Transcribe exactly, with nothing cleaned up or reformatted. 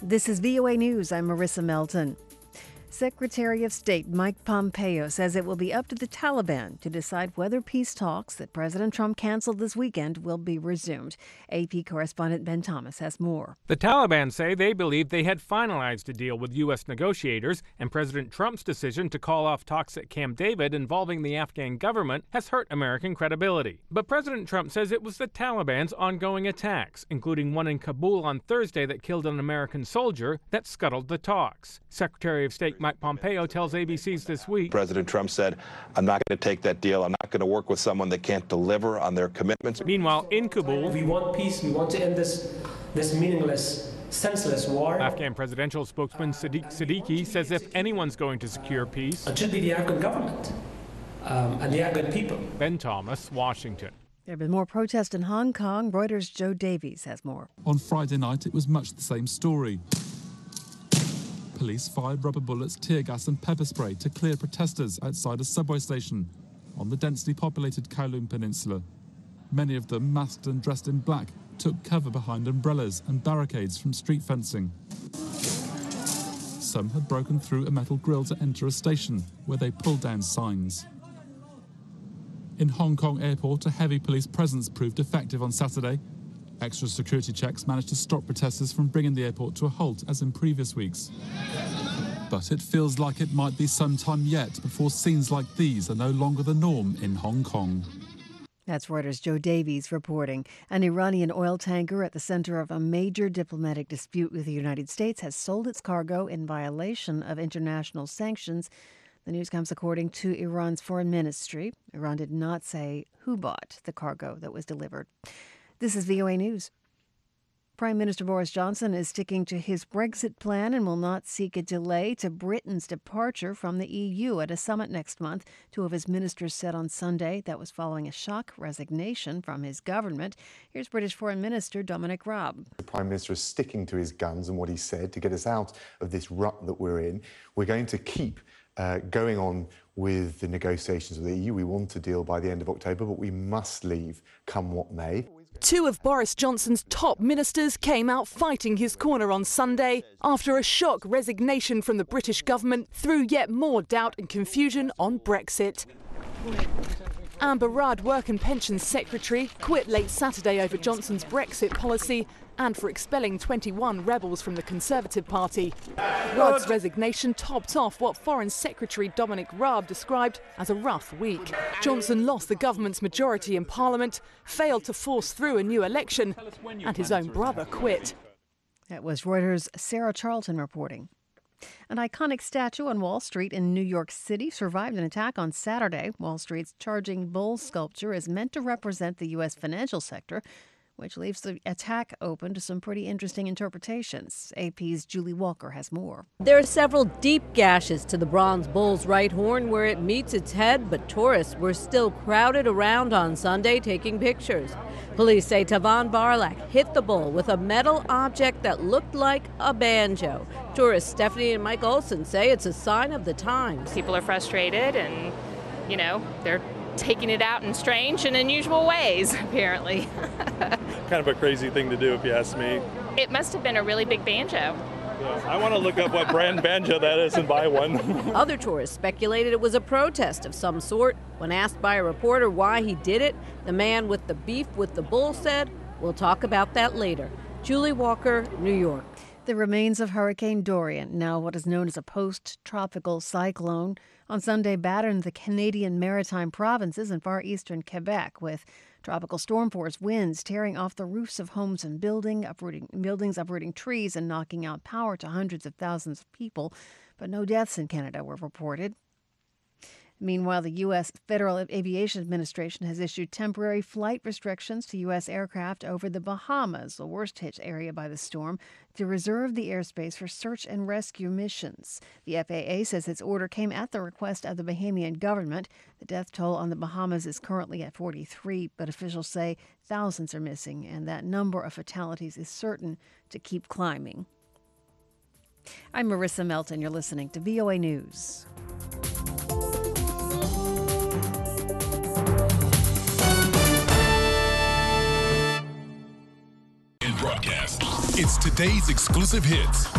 This is V O A News. I'm Marissa Melton. Secretary of State Mike Pompeo says it will be up to the Taliban to decide whether peace talks that President Trump canceled this weekend will be resumed. A P correspondent Ben Thomas has more. The Taliban say they believe they had finalized a deal with U S negotiators, and President Trump's decision to call off talks at Camp David involving the Afghan government has hurt American credibility. But President Trump says it was the Taliban's ongoing attacks, including one in Kabul on Thursday that killed an American soldier, that scuttled the talks. Secretary of State Mike Pompeo tells A B C's This Week, President Trump said, I'm not going to take that deal. I'm not going to work with someone that can't deliver on their commitments. Meanwhile, in Kabul, we want peace. We want to end this, this meaningless, senseless war. Afghan presidential spokesman Sadiq Siddiqui says if anyone's going to secure peace, it should be the Afghan government um, and the Afghan people. Ben Thomas, Washington. There have been more protests in Hong Kong. Reuters' Joe Davies has more. On Friday night, it was much the same story. Police fired rubber bullets, tear gas and pepper spray to clear protesters outside a subway station on the densely populated Kowloon Peninsula. Many of them, masked and dressed in black, took cover behind umbrellas and barricades from street fencing. Some had broken through a metal grille to enter a station, where they pulled down signs. In Hong Kong Airport, a heavy police presence proved effective on Saturday. Extra security checks managed to stop protesters from bringing the airport to a halt, as in previous weeks. But it feels like it might be some time yet before scenes like these are no longer the norm in Hong Kong. That's Reuters' Joe Davies reporting. An Iranian oil tanker at the center of a major diplomatic dispute with the United States has sold its cargo in violation of international sanctions. The news comes according to Iran's foreign ministry. Iran did not say who bought the cargo that was delivered. This is V O A News. Prime Minister Boris Johnson is sticking to his Brexit plan and will not seek a delay to Britain's departure from the E U at a summit next month. Two of his ministers said on Sunday that was following a shock resignation from his government. Here's British Foreign Minister Dominic Raab. The Prime Minister is sticking to his guns and what he said to get us out of this rut that we're in. We're going to keep uh, going on with the negotiations with the E U. We want a deal by the end of October, but we must leave come what may. Two of Boris Johnson's top ministers came out fighting his corner on Sunday after a shock resignation from the British government threw yet more doubt and confusion on Brexit. Amber Rudd, Work and Pensions Secretary, quit late Saturday over Johnson's Brexit policy and for expelling twenty-one rebels from the Conservative Party. Rudd's resignation topped off what Foreign Secretary Dominic Raab described as a rough week. Johnson lost the government's majority in Parliament, failed to force through a new election, and his own brother quit. That was Reuters' Sarah Charlton reporting. An iconic statue on Wall Street in New York City survived an attack on Saturday. Wall Street's Charging Bull sculpture is meant to represent the U S financial sector, which leaves the attack open to some pretty interesting interpretations. A P's Julie Walker has more. There are several deep gashes to the bronze bull's right horn where it meets its head, but tourists were still crowded around on Sunday taking pictures. Police say Tavan Barlak hit the bull with a metal object that looked like a banjo. Tourists Stephanie and Mike Olson say it's a sign of the times. People are frustrated and, you know, they're taking it out in strange and unusual ways, apparently. Kind of a crazy thing to do, if you ask me. It must have been a really big banjo. Yeah, I want to look up what brand banjo that is and buy one. Other tourists speculated it was a protest of some sort. When asked by a reporter why he did it, the man with the beef with the bull said, "We'll talk about that later." Julie Walker, New York. The remains of Hurricane Dorian, now what is known as a post-tropical cyclone, on Sunday battered the Canadian Maritime provinces and far eastern Quebec, with tropical storm-force winds tearing off the roofs of homes and building, uprooting, buildings, uprooting trees and knocking out power to hundreds of thousands of people. But no deaths in Canada were reported. Meanwhile, the U S Federal Aviation Administration has issued temporary flight restrictions to U S aircraft over the Bahamas, the worst hit area by the storm, to reserve the airspace for search and rescue missions. The F A A says its order came at the request of the Bahamian government. The death toll on the Bahamas is currently at forty-three, but officials say thousands are missing, and that number of fatalities is certain to keep climbing. I'm Marissa Melton. You're listening to V O A News. Broadcast. It's today's exclusive hits.